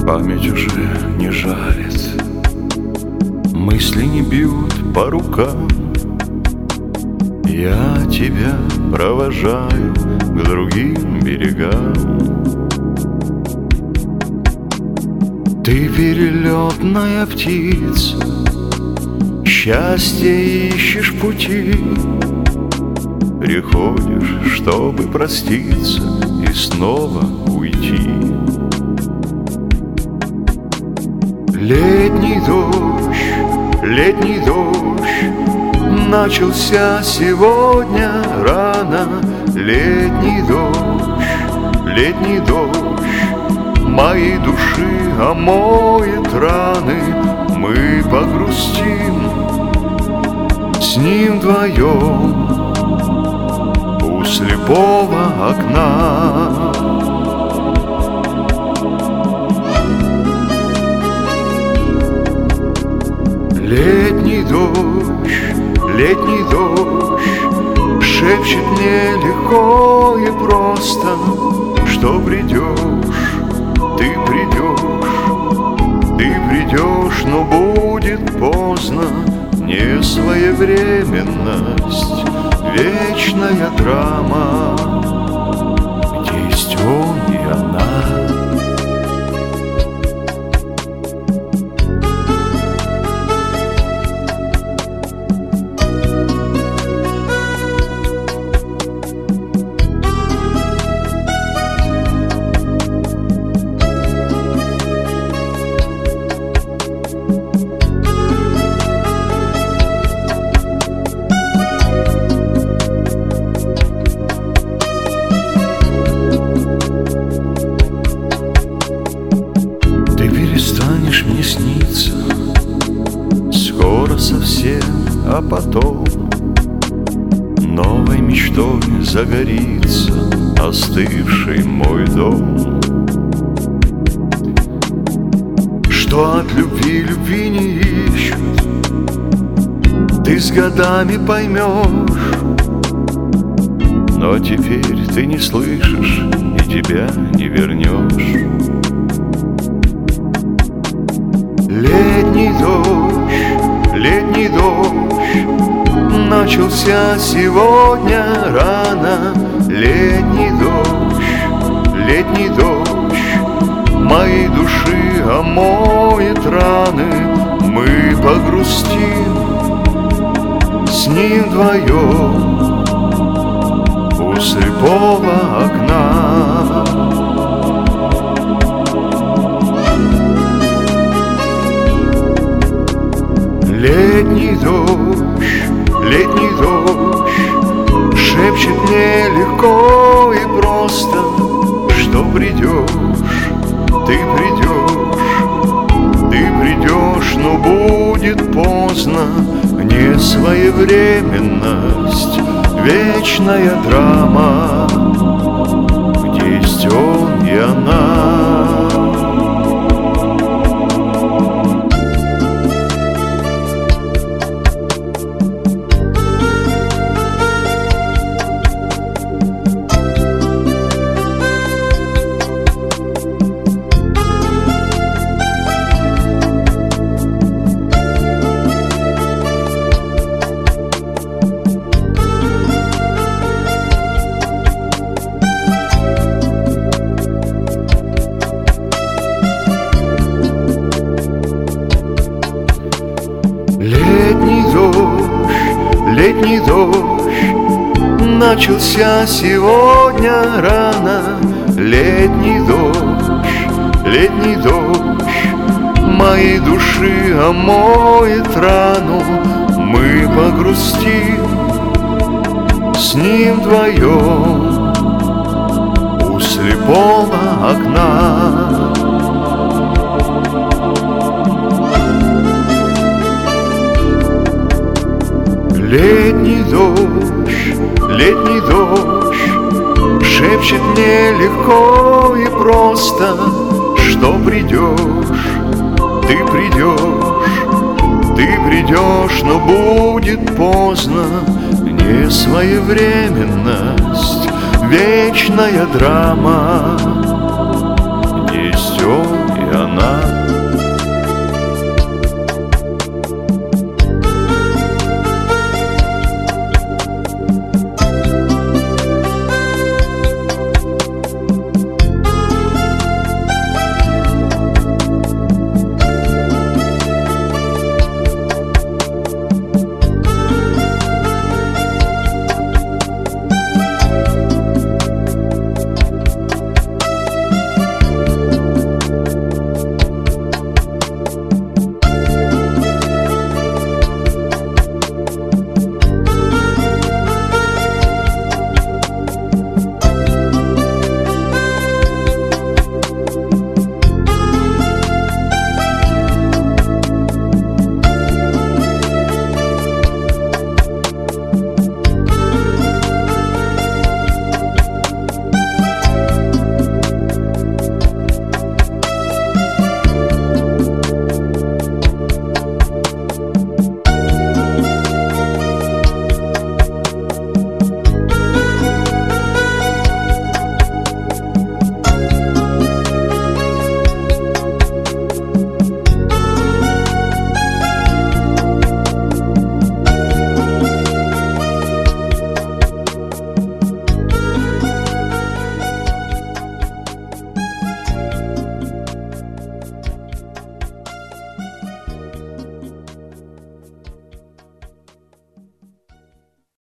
Память уже не жалит, мысли не бьют по рукам. Я тебя провожаю к другим берегам. Ты перелетная птица, счастье ищешь пути. Приходишь, чтобы проститься и снова уйти. Летний дождь начался сегодня рано. Летний дождь моей души омоет раны. Мы погрустим с ним вдвоем у слепого окна. Летний дождь шепчет мне легко и просто, что придешь, ты придешь, но будет поздно. Несвоевременность, вечная драма, где есть он и она. Перестанешь мне сниться скоро совсем, а потом новой мечтой загорится остывший мой дом. Что от любви не ищут, ты с годами поймешь. Но теперь ты не слышишь и тебя не вернешь. Летний дождь начался сегодня рано. Летний дождь моей души омоет раны. Мы погрустим с ним вдвоем у слепого окна. Летний дождь шепчет мне легко и просто, что придешь, ты придешь, но будет поздно. Несвоевременность, вечная драма, где есть он и она. Летний дождь начался сегодня рано. Летний дождь моей души омоет рану. Мы погрустим с ним вдвоем у слепого окна. Летний дождь шепчет мне легко и просто, что придешь, ты придешь, но будет поздно. Несвоевременность, вечная драма, есть он и она. на